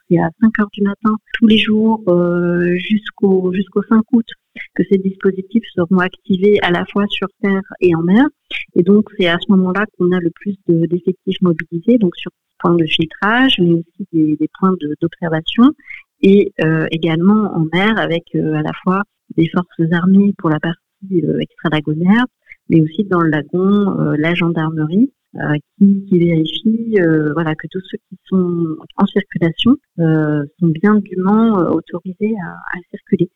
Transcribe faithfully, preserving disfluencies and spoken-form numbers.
c'est à cinq heures du matin tous les jours euh, jusqu'au jusqu'au cinq août que ces dispositifs seront activés à la fois sur terre et en mer. Et donc, c'est à ce moment-là qu'on a le plus de, d'effectifs mobilisés, donc sur des points de filtrage, mais aussi des, des points de, d'observation, et euh, également en mer avec euh, à la fois des forces armées pour la partie euh, extralagonaire, mais aussi dans le lagon, euh, la gendarmerie, euh, qui, qui vérifie euh, voilà, que tous ceux qui sont en circulation euh, sont bien dûment euh, autorisés à, à circuler.